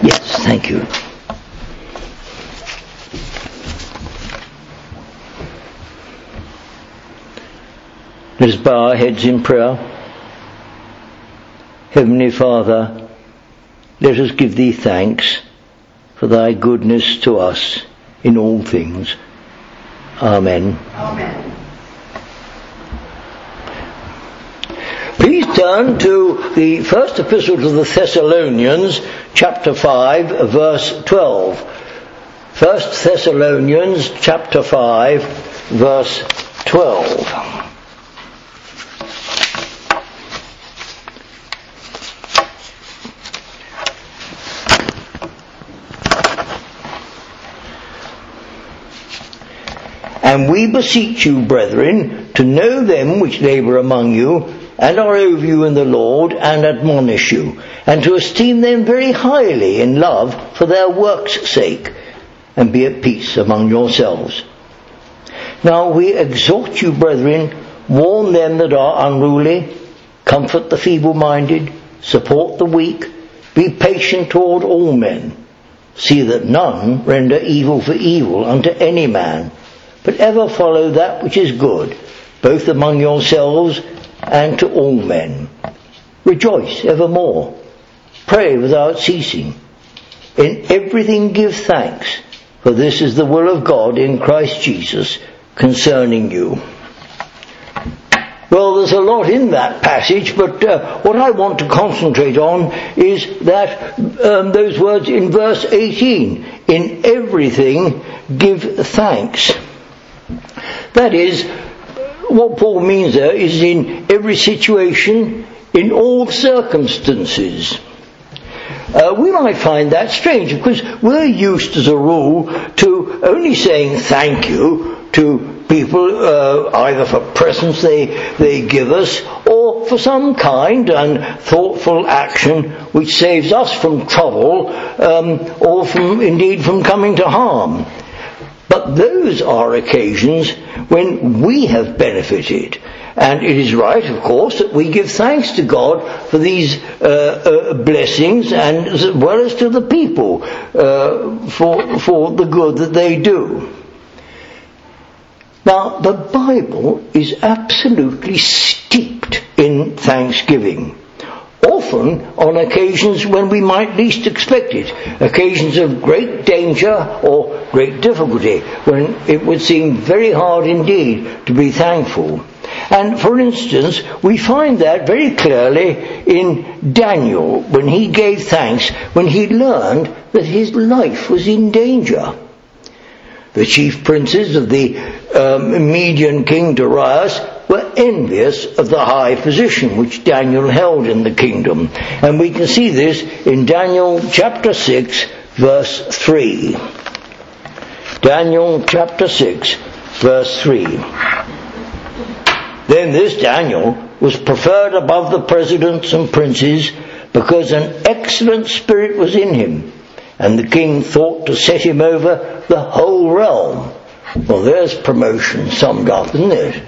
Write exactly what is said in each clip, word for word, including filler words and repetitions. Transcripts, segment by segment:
Yes, thank you. Let us bow our heads in prayer. Heavenly Father, let us give Thee thanks for Thy goodness to us in all things. Amen. Amen. Please turn to the first epistle to the Thessalonians, chapter five, verse twelve. First Thessalonians, chapter five, verse twelve. And we beseech you, brethren, to know them which labour among you, and are over you in the Lord, and admonish you, and to esteem them very highly in love for their work's sake, and be at peace among yourselves. Now we exhort you, brethren, warn them that are unruly, comfort the feeble-minded, support the weak, be patient toward all men. See that none render evil for evil unto any man, but ever follow that which is good, both among yourselves and to all men. Rejoice evermore. Pray without ceasing. In everything give thanks, for this is the will of God in Christ Jesus concerning you. Well, there's a lot in that passage, but uh, what I want to concentrate on is that um, those words in verse eighteen. In everything give thanks. That is, what Paul means there is in every situation, in all circumstances. Uh, we might find that strange because we're used as a rule to only saying thank you to people uh, either for presents they, they give us or for some kind and thoughtful action which saves us from trouble um, or from indeed from coming to harm. But those are occasions when we have benefited. And it is right, of course, that we give thanks to God for these uh, uh, blessings, and as well as to the people uh, for for the good that they do. Now, the Bible is absolutely steeped in thanksgiving. Often on occasions when we might least expect it, occasions of great danger or great difficulty, when it would seem very hard indeed to be thankful. And for instance, we find that very clearly in Daniel, when he gave thanks, when he learned that his life was in danger. The chief princes of the um, Median king Darius were envious of the high position which Daniel held in the kingdom. And we can see this in Daniel chapter six, verse three. Daniel chapter six, verse three. Then this Daniel was preferred above the presidents and princes because an excellent spirit was in him, and the king thought to set him over the whole realm. Well, there's promotion summed up, isn't it?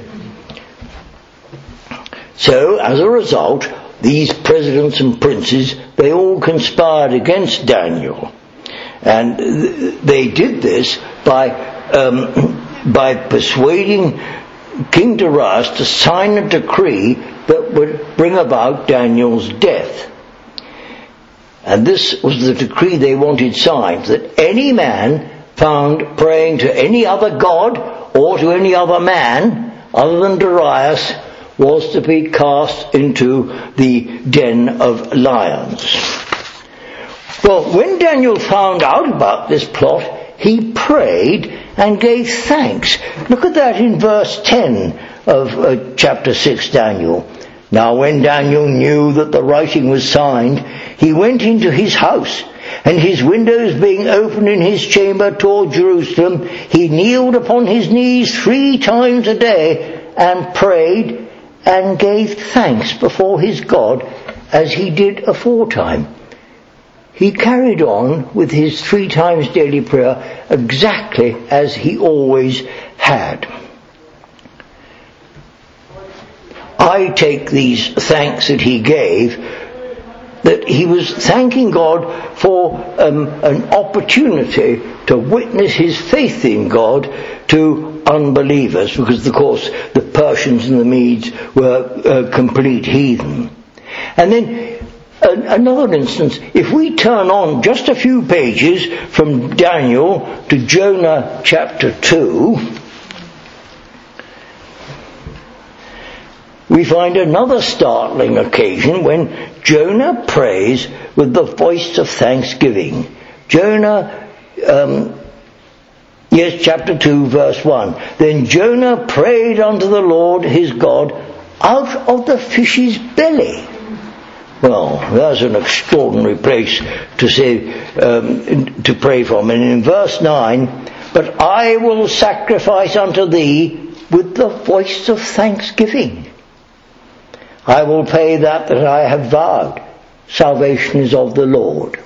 So, as a result, these presidents and princes, they all conspired against Daniel. And they did this by um, by persuading King Darius to sign a decree that would bring about Daniel's death. And this was the decree they wanted signed, that any man found praying to any other god or to any other man other than Darius was to be cast into the den of lions. Well, when Daniel found out about this plot, he prayed and gave thanks. Look at that in verse ten of uh, chapter six, Daniel. Now when Daniel knew that the writing was signed, he went into his house, and his windows being open in his chamber toward Jerusalem, he kneeled upon his knees three times a day and prayed and gave thanks before his God as he did aforetime. He carried on with his three times daily prayer exactly as he always had. I take these thanks that he gave that he was thanking God for um, an opportunity to witness his faith in God to unbelievers, because of course the Persians and the Medes were uh, complete heathen. And then uh, another instance, if we turn on just a few pages from Daniel to Jonah chapter two, we find another startling occasion when Jonah prays with the voice of thanksgiving. Jonah, um, yes, chapter two, verse one. Then Jonah prayed unto the Lord his God out of the fish's belly. Well, that's an extraordinary place to say, um, to pray from. And in verse nine, but I will sacrifice unto thee with the voice of thanksgiving. I will pay that that I have vowed. Salvation is of the Lord.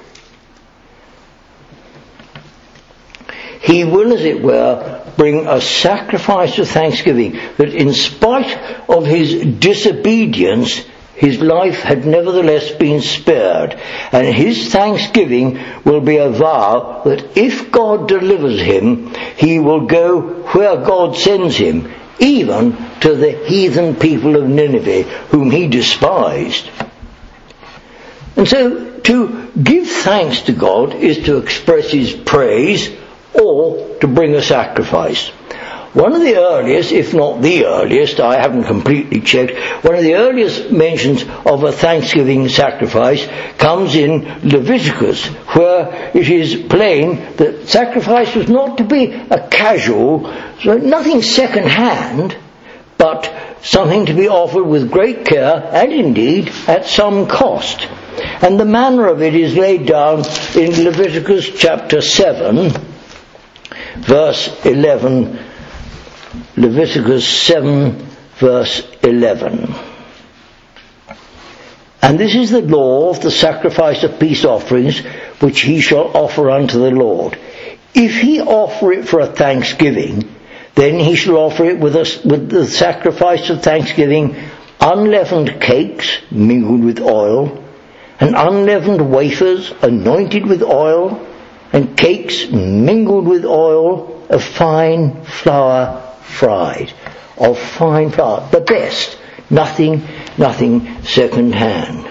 He will, as it were, bring a sacrifice of thanksgiving, that in spite of his disobedience, his life had nevertheless been spared. And his thanksgiving will be a vow that if God delivers him, he will go where God sends him, even to the heathen people of Nineveh, whom he despised. And so, to give thanks to God is to express his praise or to bring a sacrifice. One of the earliest, if not the earliest, I haven't completely checked, one of the earliest mentions of a thanksgiving sacrifice comes in Leviticus, where it is plain that sacrifice was not to be a casual, so nothing second-hand, but something to be offered with great care and indeed at some cost. And the manner of it is laid down in Leviticus chapter seven, verse eleven. Leviticus seven, verse eleven. And this is the law of the sacrifice of peace offerings, which he shall offer unto the Lord. If he offer it for a thanksgiving, then he shall offer it with, a, with the sacrifice of thanksgiving unleavened cakes mingled with oil, and unleavened wafers anointed with oil, and cakes mingled with oil of fine flour fried, of fine flour, the best, nothing, nothing second hand.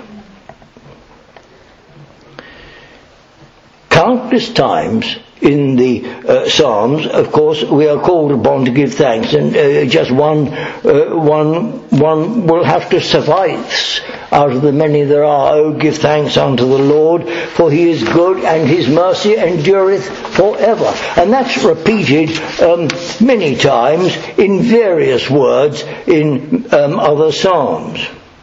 Countless times in the uh, Psalms, of course, we are called upon to give thanks, and uh, just one, uh, one, one will have to suffice out of the many there are. Oh, give thanks unto the Lord, for he is good, and his mercy endureth forever. And that's repeated um, many times in various words in um, other Psalms.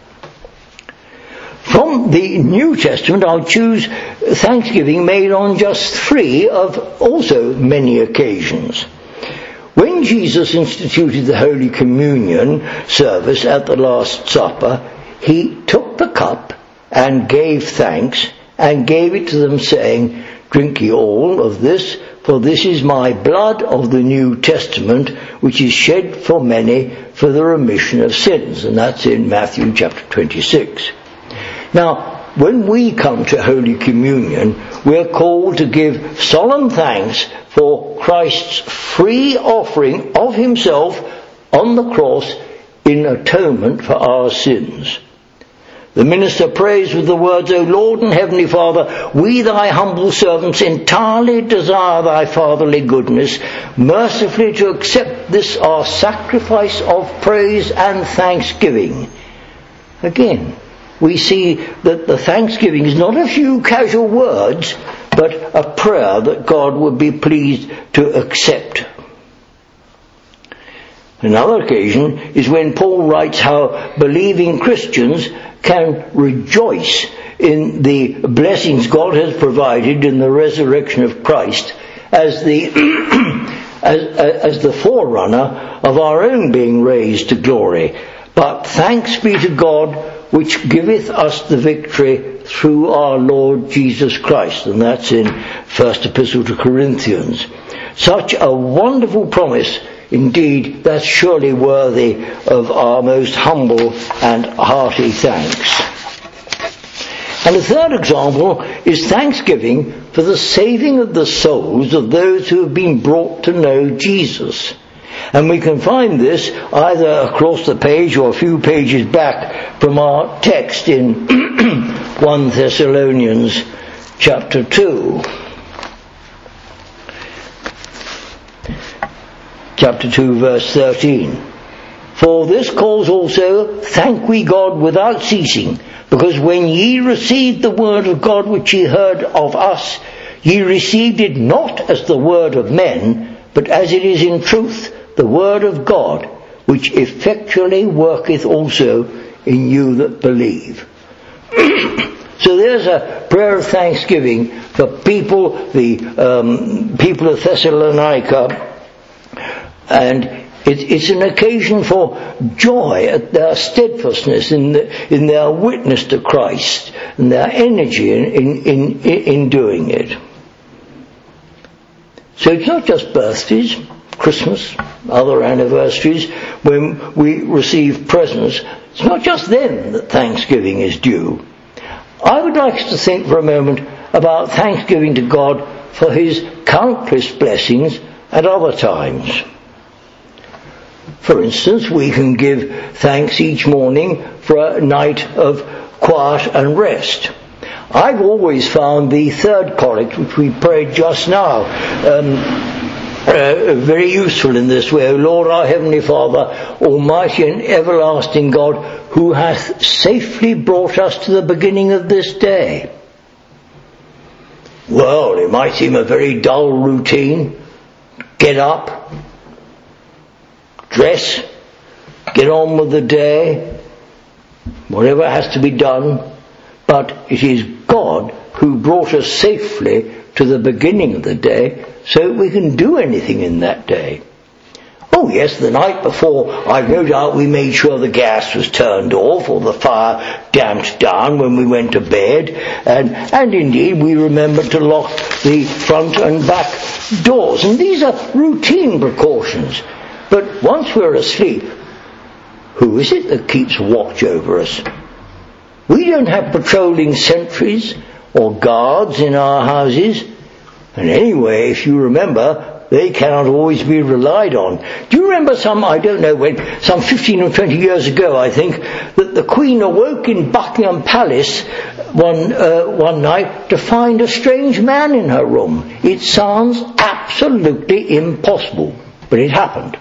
From the New Testament, I'll choose thanksgiving made on just three of also many occasions. When Jesus instituted the Holy Communion service at the Last Supper, he took the cup and gave thanks and gave it to them, saying, Drink ye all of this, for this is my blood of the New Testament, which is shed for many for the remission of sins. And that's in Matthew chapter twenty-six. Now, when we come to Holy Communion, we're called to give solemn thanks for Christ's free offering of himself on the cross in atonement for our sins. The minister prays with the words, O Lord and Heavenly Father, we thy humble servants entirely desire thy fatherly goodness, mercifully to accept this our sacrifice of praise and thanksgiving. Again, we see that the thanksgiving is not a few casual words, but a prayer that God would be pleased to accept. Another occasion is when Paul writes how believing Christians can rejoice in the blessings God has provided in the resurrection of Christ as the as, as the forerunner of our own being raised to glory. But thanks be to God which giveth us the victory through our Lord Jesus Christ. And that's in First Epistle to Corinthians. Such a wonderful promise. Indeed, that's surely worthy of our most humble and hearty thanks. And the third example is thanksgiving for the saving of the souls of those who have been brought to know Jesus. And we can find this either across the page or a few pages back from our text in First Thessalonians chapter two. Chapter two, verse thirteen. For this cause also thank we God without ceasing, because when ye received the word of God which ye heard of us, ye received it not as the word of men, but as it is in truth the word of God, which effectually worketh also in you that believe. So there's a prayer of thanksgiving for people, the um, people of Thessalonica, and it, it's an occasion for joy at their steadfastness in, the, in their witness to Christ and their energy in, in, in, in doing it. So it's not just birthdays, Christmas, other anniversaries, when we receive presents. It's not just then that thanksgiving is due. I would like us to think for a moment about thanksgiving to God for His countless blessings at other times. For instance, we can give thanks each morning for a night of quiet and rest. I've always found the third collect, which we prayed just now, um, uh, very useful in this way. O Lord, our Heavenly Father, Almighty and everlasting God, who hath safely brought us to the beginning of this day. Well, it might seem a very dull routine. Get up, dress, get on with the day, whatever has to be done, but it is God who brought us safely to the beginning of the day so we can do anything in that day. Oh yes, the night before, I've no doubt we made sure the gas was turned off or the fire damped down when we went to bed, and, and indeed we remembered to lock the front and back doors. And these are routine precautions. But once we're asleep, who is it that keeps watch over us? We don't have patrolling sentries or guards in our houses. And anyway, if you remember, they cannot always be relied on. Do you remember some, I don't know when, some fifteen or twenty years ago, I think, that the Queen awoke in Buckingham Palace one, uh, one night to find a strange man in her room. It sounds absolutely impossible, but it happened.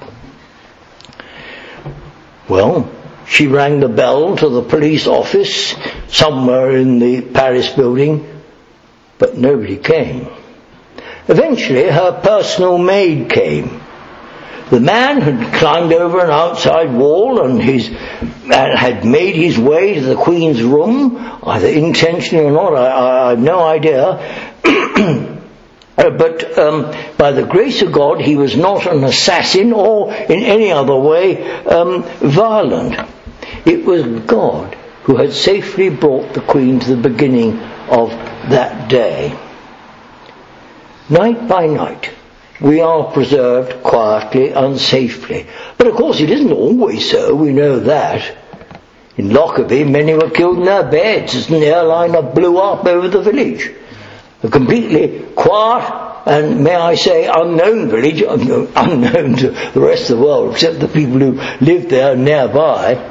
Well, she rang the bell to the police office somewhere in the Paris building, but nobody came. Eventually, her personal maid came. The man had climbed over an outside wall and, his, and had made his way to the Queen's room, either intentionally or not, I, I have no idea. Uh, but um, by the grace of God, he was not an assassin or in any other way um, violent. It was God who had safely brought the Queen to the beginning of that day. Night by night, we are preserved quietly and safely. But of course it isn't always so, we know that. In Lockerbie, many were killed in their beds as an airliner blew up over the village. A completely quiet and, may I say, unknown village, unknown to the rest of the world, except the people who lived there nearby.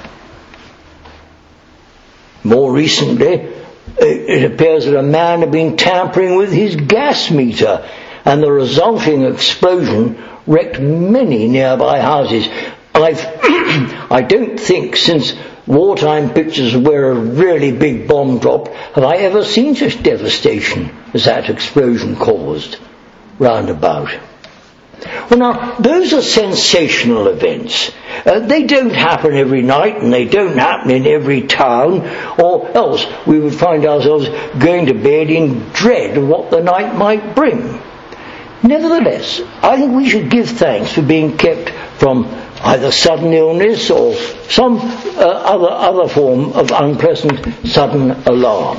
More recently, it appears that a man had been tampering with his gas meter, and the resulting explosion wrecked many nearby houses. I've, I don't think since wartime pictures where a really big bomb dropped have I ever seen such devastation as that explosion caused round about. Well now, those are sensational events. Uh, they don't happen every night and they don't happen in every town, or else we would find ourselves going to bed in dread of what the night might bring. Nevertheless, I think we should give thanks for being kept from either sudden illness or some uh, other other form of unpleasant sudden alarm.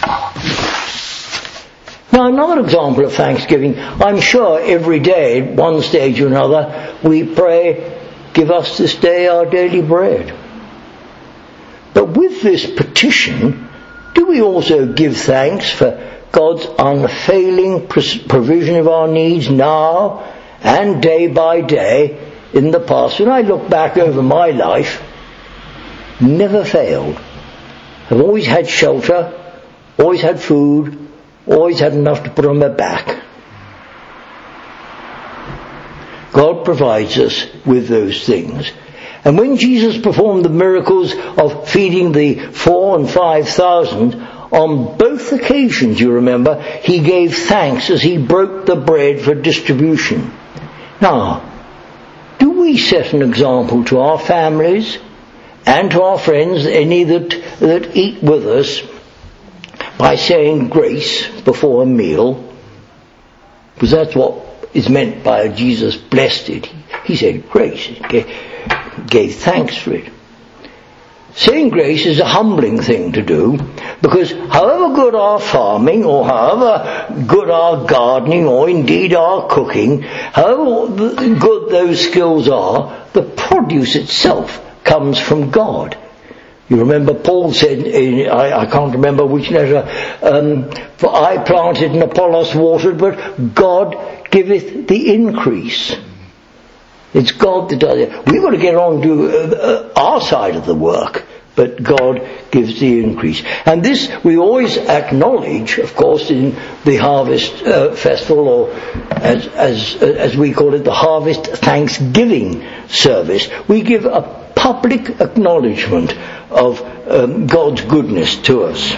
Now another example of thanksgiving, I'm sure every day at one stage or another we pray, give us this day our daily bread. But with this petition do we also give thanks for God's unfailing provision of our needs now and day by day in the past? When I look back over my life, never failed. I've always had shelter, always had food, always had enough to put on my back. God provides us with those things. And when Jesus performed the miracles of feeding the four and five thousand, on both occasions, you remember, he gave thanks as he broke the bread for distribution. Now, do we set an example to our families and to our friends, any that, that eat with us, by saying grace before a meal? Because that's what is meant by Jesus blessed it. He said grace, gave, gave thanks for it. Saying grace is a humbling thing to do, because however good our farming, or however good our gardening, or indeed our cooking, however good those skills are, the produce itself comes from God. You remember Paul said, in, I, I can't remember which letter, um, for I planted and Apollos watered, but God giveth the increase. It's God that does it. We've got to get on and do uh, our side of the work, but God gives the increase. And this we always acknowledge, of course, in the Harvest uh, Festival, or as, as, as we call it, the Harvest Thanksgiving service. We give a public acknowledgement of um, God's goodness to us.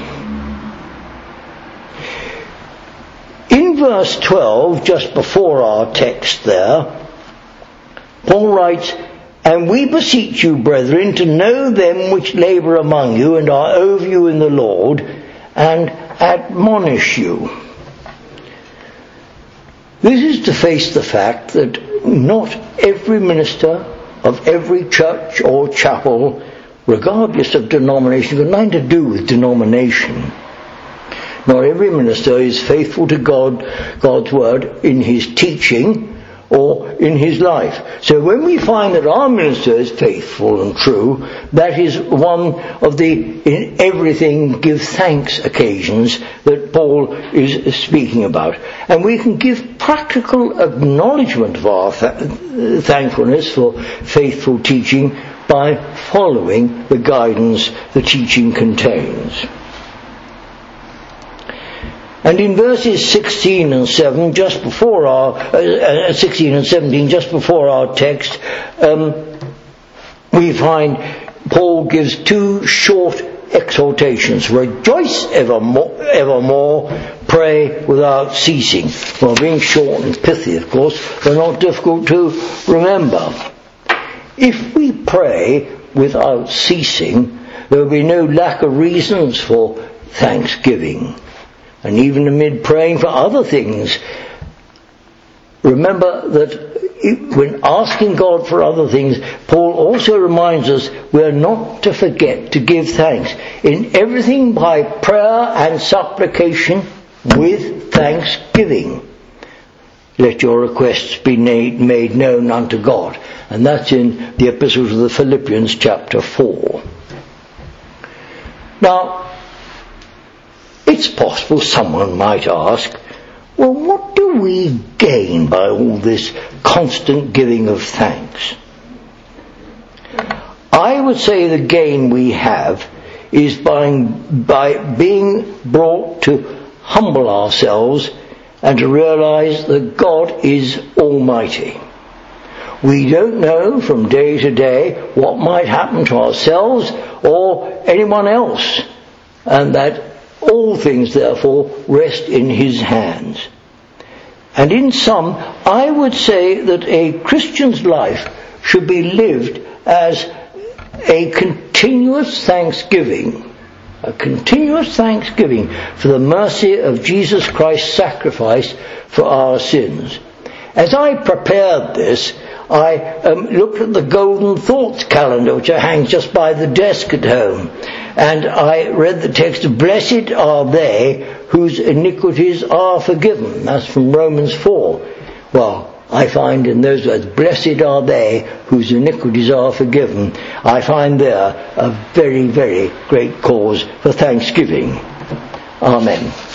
In verse twelve, just before our text there, Paul writes, "And we beseech you, brethren, to know them which labour among you and are over you in the Lord, and admonish you." This is to face the fact that not every minister of every church or chapel, regardless of denomination, got nothing to do with denomination. Not every minister is faithful to God, God's word in his teaching or in his life. So when we find that our minister is faithful and true, that is one of the in everything give thanks occasions that Paul is speaking about. And we can give practical acknowledgement of our th- thankfulness for faithful teaching by following the guidance the teaching contains. And in verses sixteen and seven, just before our uh, sixteen and seventeen, just before our text, um, we find Paul gives two short exhortations: "Rejoice evermore, evermore, pray without ceasing." Well, being short and pithy, of course, they're not difficult to remember. If we pray without ceasing, there will be no lack of reasons for thanksgiving. And even amid praying for other things, remember that when asking God for other things, Paul also reminds us we are not to forget to give thanks. In everything by prayer and supplication with thanksgiving, let your requests be made known unto God. And that's in the Epistle to the Philippians, chapter four. Now, it's possible someone might ask, well, what do we gain by all this constant giving of thanks? I would say the gain we have is by, by being brought to humble ourselves and to realize that God is almighty. We don't know from day to day what might happen to ourselves or anyone else, and that all things, therefore, rest in his hands. And in sum, I would say that a Christian's life should be lived as a continuous thanksgiving, a continuous thanksgiving for the mercy of Jesus Christ's sacrifice for our sins. As I prepared this, I um, looked at the Golden Thoughts calendar, which I hang just by the desk at home, and I read the text, "Blessed are they whose iniquities are forgiven." That's from Romans four. Well, I find in those words, blessed are they whose iniquities are forgiven, I find there a very, very great cause for thanksgiving. Amen.